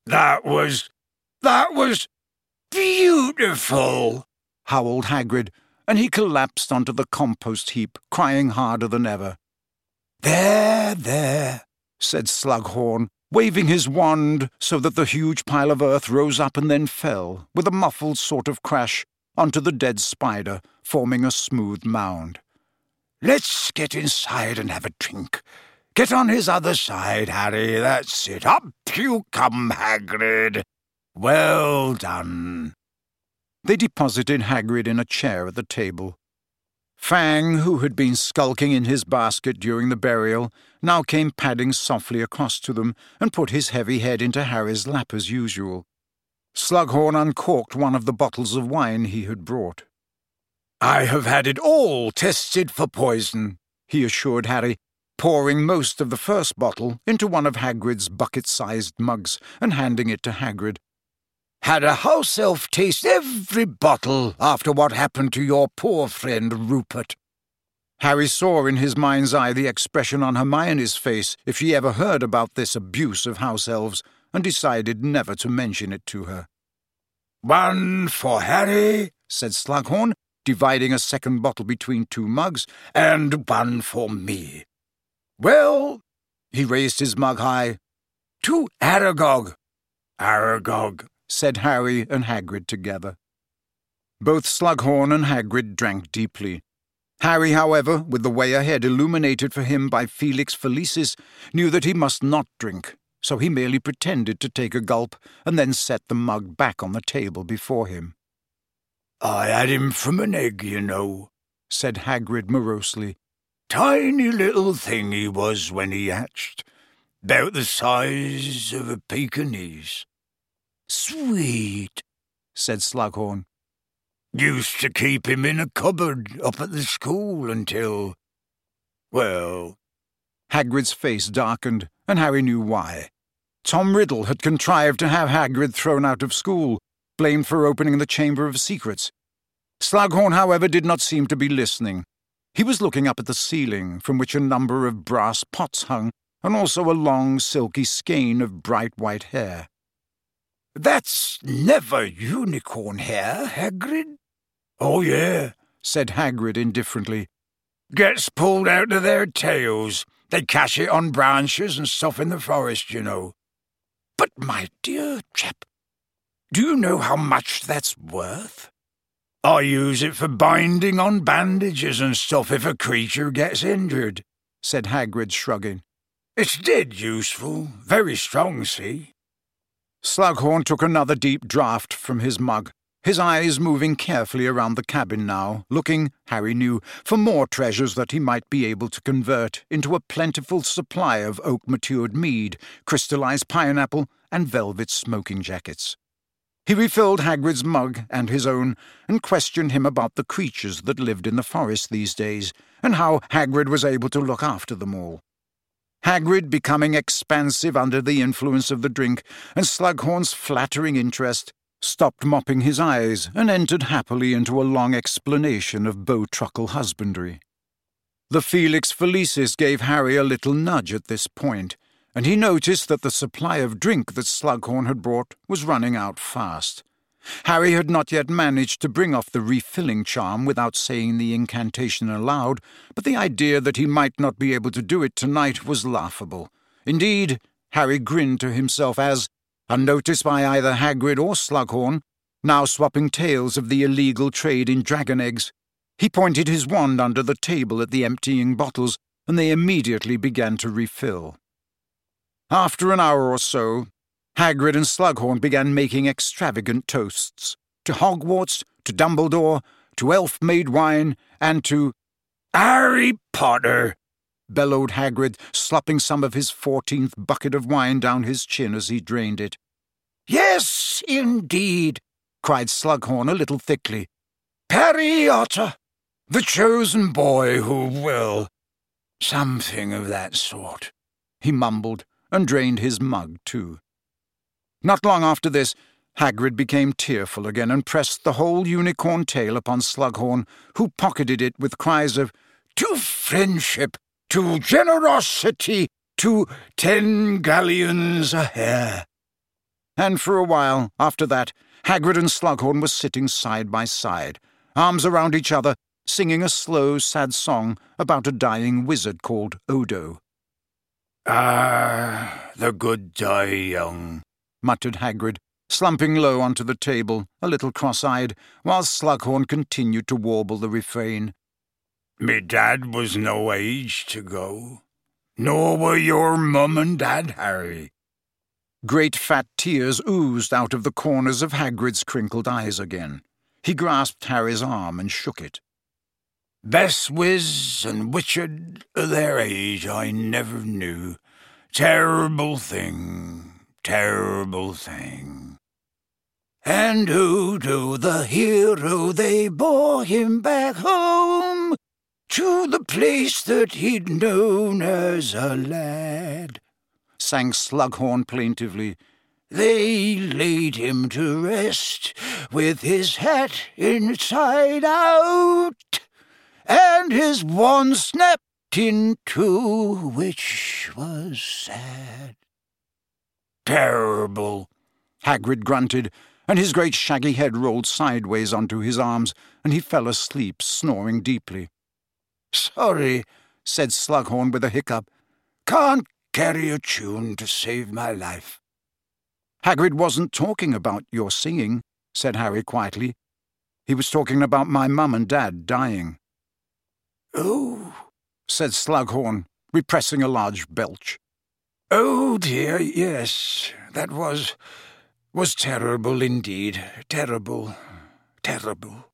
That was beautiful, howled Hagrid, and he collapsed onto the compost heap, crying harder than ever. There, said Slughorn, waving his wand so that the huge pile of earth rose up and then fell, with a muffled sort of crash, onto the dead spider, forming a smooth mound. Let's get inside and have a drink. Get on his other side, Harry, that's it. Up you come, Hagrid. Well done. They deposited Hagrid in a chair at the table. Fang, who had been skulking in his basket during the burial, now came padding softly across to them and put his heavy head into Harry's lap as usual. Slughorn uncorked one of the bottles of wine he had brought. I have had it all tested for poison, he assured Harry, pouring most of the first bottle into one of Hagrid's bucket-sized mugs and handing it to Hagrid. Had a house elf taste every bottle after what happened to your poor friend Rupert. Harry saw in his mind's eye the expression on Hermione's face if she ever heard about this abuse of house elves, and decided never to mention it to her. One for Harry, said Slughorn, dividing a second bottle between two mugs, and one for me. Well, he raised his mug high, to Aragog. Aragog, said Harry and Hagrid together. Both Slughorn and Hagrid drank deeply. Harry, however, with the way ahead illuminated for him by Felix Felicis, knew that he must not drink, so he merely pretended to take a gulp and then set the mug back on the table before him. I had him from an egg, you know, said Hagrid morosely. Tiny little thing he was when he hatched, about the size of a Pekingese. Sweet, said Slughorn. Used to keep him in a cupboard up at the school until... Well... Hagrid's face darkened, and Harry knew why. Tom Riddle had contrived to have Hagrid thrown out of school, blamed for opening the Chamber of Secrets. Slughorn, however, did not seem to be listening. He was looking up at the ceiling, from which a number of brass pots hung, and also a long, silky skein of bright white hair. That's never unicorn hair, Hagrid. Oh, yeah, said Hagrid indifferently. Gets pulled out of their tails. They cache it on branches and stuff in the forest, you know. But, my dear chap, do you know how much that's worth? I use it for binding on bandages and stuff if a creature gets injured, said Hagrid, shrugging. It's dead useful, very strong, see? Slughorn took another deep draught from his mug, his eyes moving carefully around the cabin now, looking, Harry knew, for more treasures that he might be able to convert into a plentiful supply of oak-matured mead, crystallized pineapple, and velvet smoking jackets. He refilled Hagrid's mug and his own, and questioned him about the creatures that lived in the forest these days, and how Hagrid was able to look after them all. Hagrid, becoming expansive under the influence of the drink, and Slughorn's flattering interest, stopped mopping his eyes and entered happily into a long explanation of bow-truckle husbandry. The Felix Felicis gave Harry a little nudge at this point, and he noticed that the supply of drink that Slughorn had brought was running out fast. Harry had not yet managed to bring off the refilling charm without saying the incantation aloud, but the idea that he might not be able to do it tonight was laughable. Indeed, Harry grinned to himself as, unnoticed by either Hagrid or Slughorn, now swapping tales of the illegal trade in dragon eggs, he pointed his wand under the table at the emptying bottles, and they immediately began to refill. After an hour or so, Hagrid and Slughorn began making extravagant toasts, to Hogwarts, to Dumbledore, to elf-made wine, and to Harry Potter, bellowed Hagrid, slopping some of his 14th bucket of wine down his chin as he drained it. Yes, indeed, cried Slughorn a little thickly. Perry Otter, the chosen boy who will... something of that sort, he mumbled, and drained his mug too. Not long after this, Hagrid became tearful again and pressed the whole unicorn tale upon Slughorn, who pocketed it with cries of, "To friendship! To generosity! To 10 galleons a hair!" And for a while after that, Hagrid and Slughorn were sitting side by side, arms around each other, singing a slow, sad song about a dying wizard called Odo. "Ah, the good die young," muttered Hagrid, slumping low onto the table, a little cross-eyed, while Slughorn continued to warble the refrain. "Me dad was no age to go, nor were your mum and dad, Harry." Great fat tears oozed out of the corners of Hagrid's crinkled eyes again. He grasped Harry's arm and shook it. "Best wiz and witched o' their age I never knew. Terrible thing, terrible thing. And Odo, the hero, they bore him back home, to the place that he'd known as a lad," sang Slughorn plaintively. "They laid him to rest, with his hat inside out, and his wand snapped in two, which was sad." "Terrible," Hagrid grunted, and his great shaggy head rolled sideways onto his arms, and he fell asleep, snoring deeply. "Sorry," said Slughorn with a hiccup. "Can't carry a tune to save my life." "Hagrid wasn't talking about your singing," said Harry quietly. "He was talking about my mum and dad dying." "Oh," said Slughorn, repressing a large belch. "Oh dear, yes, that was terrible indeed. Terrible, terrible."